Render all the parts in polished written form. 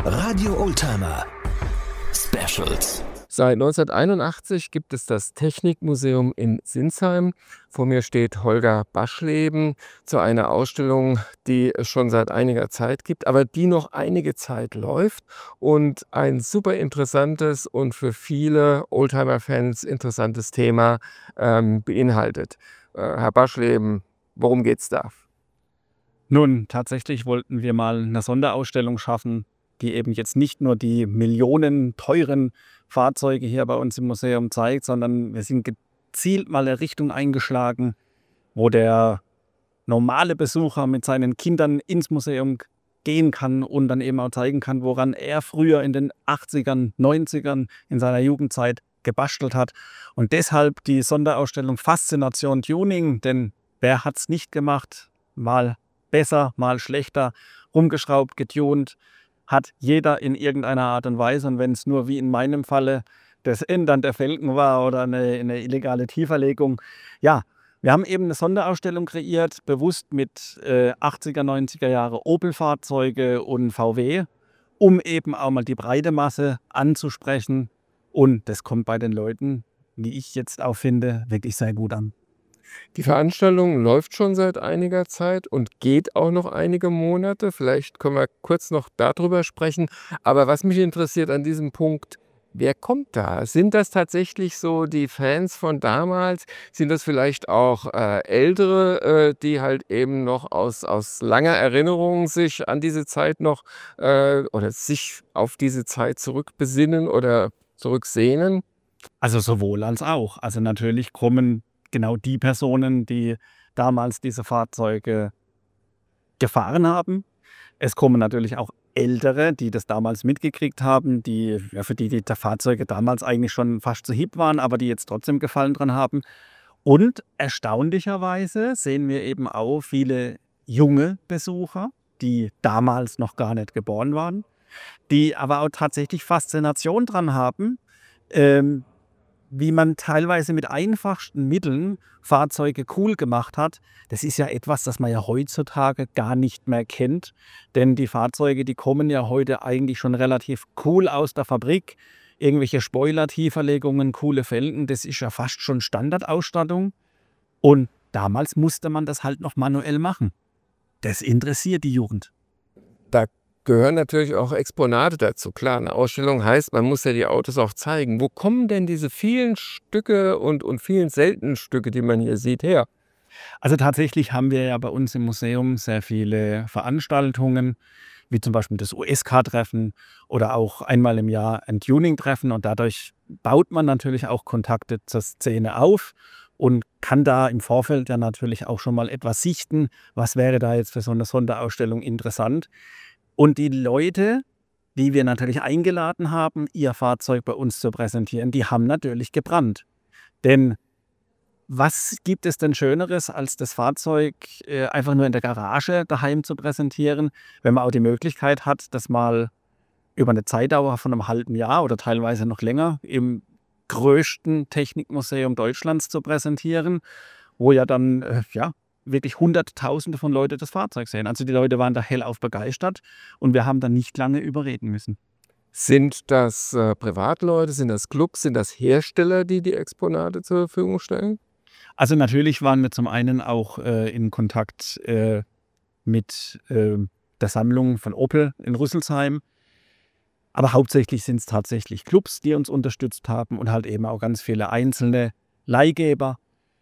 Radio Oldtimer Specials. Seit 1981 gibt es das Technikmuseum in Sinsheim. Vor mir steht Holger Baschleben zu einer Ausstellung, die es schon seit einiger Zeit gibt, aber die noch einige Zeit läuft und ein super interessantes und für viele Oldtimer-Fans interessantes Thema beinhaltet. Herr Baschleben, worum geht's da? Nun, tatsächlich wollten wir mal eine Sonderausstellung schaffen, die eben jetzt nicht nur die Millionen teuren Fahrzeuge hier bei uns im Museum zeigt, sondern wir sind gezielt mal eine Richtung eingeschlagen, wo der normale Besucher mit seinen Kindern ins Museum gehen kann und dann eben auch zeigen kann, woran er früher in den 80ern, 90ern in seiner Jugendzeit gebastelt hat. Und deshalb die Sonderausstellung Faszination Tuning, denn wer hat es nicht gemacht? Mal besser, mal schlechter, rumgeschraubt, getunt, hat jeder in irgendeiner Art und Weise. Und wenn es nur wie in meinem Falle das Ändern der Felgen war oder eine illegale Tieferlegung. Ja, wir haben eben eine Sonderausstellung kreiert, bewusst mit 80er, 90er Jahre Opel-Fahrzeuge und VW, um eben auch mal die breite Masse anzusprechen. Und das kommt bei den Leuten, wie ich jetzt auch finde, wirklich sehr gut an. Die Veranstaltung läuft schon seit einiger Zeit und geht auch noch einige Monate. Vielleicht können wir kurz noch darüber sprechen. Aber was mich interessiert an diesem Punkt, wer kommt da? Sind das tatsächlich so die Fans von damals? Sind das vielleicht auch Ältere, die halt eben noch aus langer Erinnerung sich an diese Zeit noch oder sich auf diese Zeit zurückbesinnen oder zurücksehnen? Also sowohl als auch. Also natürlich kommen genau die Personen, die damals diese Fahrzeuge gefahren haben. Es kommen natürlich auch Ältere, die das damals mitgekriegt haben, für die Fahrzeuge damals eigentlich schon fast zu hip waren, aber die jetzt trotzdem Gefallen dran haben. Und erstaunlicherweise sehen wir eben auch viele junge Besucher, die damals noch gar nicht geboren waren, die aber auch tatsächlich Faszination dran haben, wie man teilweise mit einfachsten Mitteln Fahrzeuge cool gemacht hat. Das ist ja etwas, das man ja heutzutage gar nicht mehr kennt. Denn die Fahrzeuge, die kommen ja heute eigentlich schon relativ cool aus der Fabrik. Irgendwelche Spoiler-Tieferlegungen, coole Felgen, das ist ja fast schon Standardausstattung. Und damals musste man das halt noch manuell machen. Das interessiert die Jugend. Da gehören natürlich auch Exponate dazu. Klar, eine Ausstellung heißt, man muss ja die Autos auch zeigen. Wo kommen denn diese vielen Stücke und vielen seltenen Stücke, die man hier sieht, her? Also tatsächlich haben wir ja bei uns im Museum sehr viele Veranstaltungen, wie zum Beispiel das USK-Treffen oder auch einmal im Jahr ein Tuning-Treffen. Und dadurch baut man natürlich auch Kontakte zur Szene auf und kann da im Vorfeld ja natürlich auch schon mal etwas sichten, was wäre da jetzt für so eine Sonderausstellung interessant. Und die Leute, die wir natürlich eingeladen haben, ihr Fahrzeug bei uns zu präsentieren, die haben natürlich gebrannt. Denn was gibt es denn Schöneres, als das Fahrzeug einfach nur in der Garage daheim zu präsentieren, wenn man auch die Möglichkeit hat, das mal über eine Zeitdauer von einem halben Jahr oder teilweise noch länger im größten Technikmuseum Deutschlands zu präsentieren, wo ja dann wirklich Hunderttausende von Leuten das Fahrzeug sehen. Also die Leute waren da hellauf begeistert und wir haben da nicht lange überreden müssen. Sind das Privatleute, sind das Clubs, sind das Hersteller, die die Exponate zur Verfügung stellen? Also natürlich waren wir zum einen auch in Kontakt mit der Sammlung von Opel in Rüsselsheim. Aber hauptsächlich sind es tatsächlich Clubs, die uns unterstützt haben und halt eben auch ganz viele einzelne Leihgeber.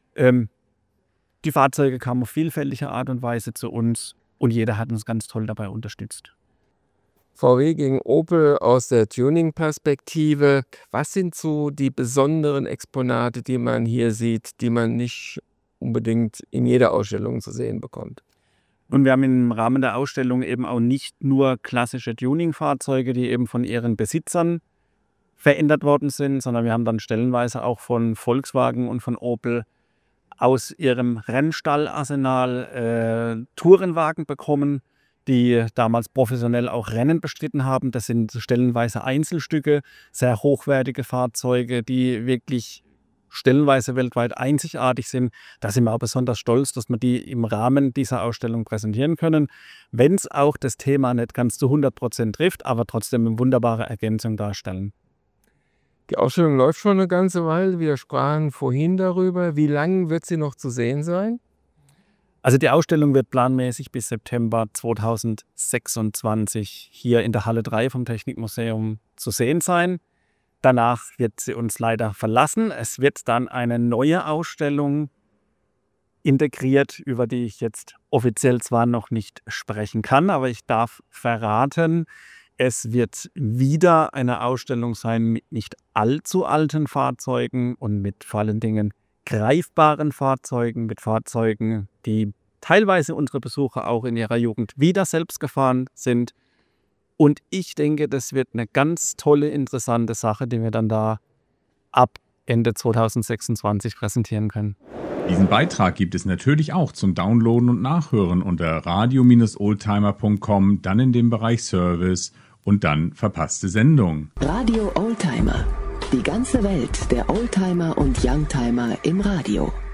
Die Fahrzeuge kamen auf vielfältige Art und Weise zu uns und jeder hat uns ganz toll dabei unterstützt. VW gegen Opel aus der Tuning-Perspektive. Was sind so die besonderen Exponate, die man hier sieht, die man nicht unbedingt in jeder Ausstellung zu sehen bekommt? Und wir haben im Rahmen der Ausstellung eben auch nicht nur klassische Tuning-Fahrzeuge, die eben von ihren Besitzern verändert worden sind, sondern wir haben dann stellenweise auch von Volkswagen und von Opel aus ihrem Rennstallarsenal Tourenwagen bekommen, die damals professionell auch Rennen bestritten haben. Das sind stellenweise Einzelstücke, sehr hochwertige Fahrzeuge, die wirklich stellenweise weltweit einzigartig sind. Da sind wir auch besonders stolz, dass wir die im Rahmen dieser Ausstellung präsentieren können. Wenn es auch das Thema nicht ganz zu 100% trifft, aber trotzdem eine wunderbare Ergänzung darstellen. Die Ausstellung läuft schon eine ganze Weile. Wir sprachen vorhin darüber. Wie lange wird sie noch zu sehen sein? Also die Ausstellung wird planmäßig bis September 2026 hier in der Halle 3 vom Technikmuseum zu sehen sein. Danach wird sie uns leider verlassen. Es wird dann eine neue Ausstellung integriert, über die ich jetzt offiziell zwar noch nicht sprechen kann, aber ich darf verraten, es wird wieder eine Ausstellung sein mit nicht allzu alten Fahrzeugen und mit vor allen Dingen greifbaren Fahrzeugen, mit Fahrzeugen, die teilweise unsere Besucher auch in ihrer Jugend wieder selbst gefahren sind. Und ich denke, das wird eine ganz tolle, interessante Sache, die wir dann da ab Ende 2026 präsentieren können. Diesen Beitrag gibt es natürlich auch zum Downloaden und Nachhören unter radio-oldtimer.com, dann in dem Bereich Service und dann verpasste Sendung. Radio Oldtimer. Die ganze Welt der Oldtimer und Youngtimer im Radio.